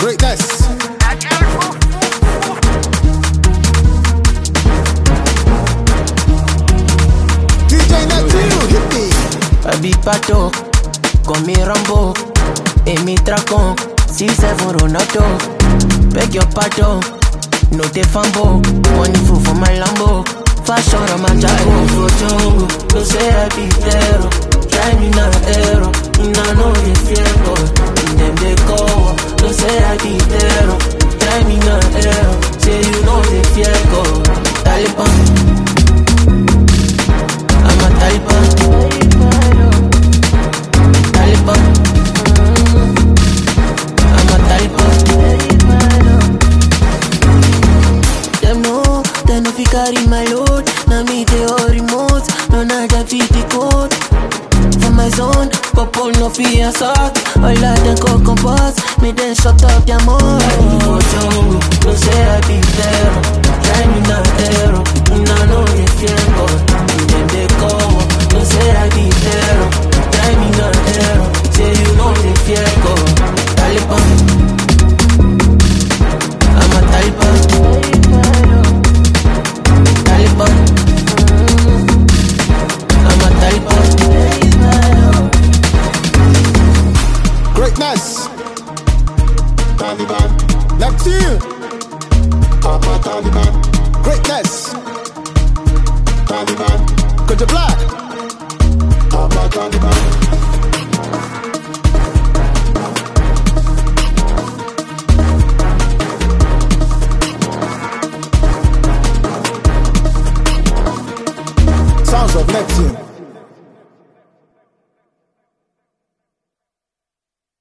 Greatness. DJ Natil, hit me. Abi pato, con mi Rambo, en mi tracón, si se fueron Ronaldo. Beg your pardon, no te fambo, money food for my Lambo. Fashion on my jago, for jungle, no say I be there. Try me na hero, na no ye fiero. In them they go, no say I be there. Try me na hero, say you know they fiero. Taliban, I'm a Taliban. Taliban, I'm a Taliban. Them know, they no fi carry my load. Na me they all remote, no na that fit the code. For my zone, couple no fi assault. All of them go compose, me then shut up your mouth. For jungle, no say I be there. Try me na hero, na no ye fiero. Then they go, no say I be there. Try me na hero, say you know they fiero. Taliban, I'm a Taliban. Taliban, I'm a Taliban. Greatness. Taliban. Natil. I'm a Taliban. Greatness. Taliban. Cause you're black. I'm a Taliban. Sounds of Neptune.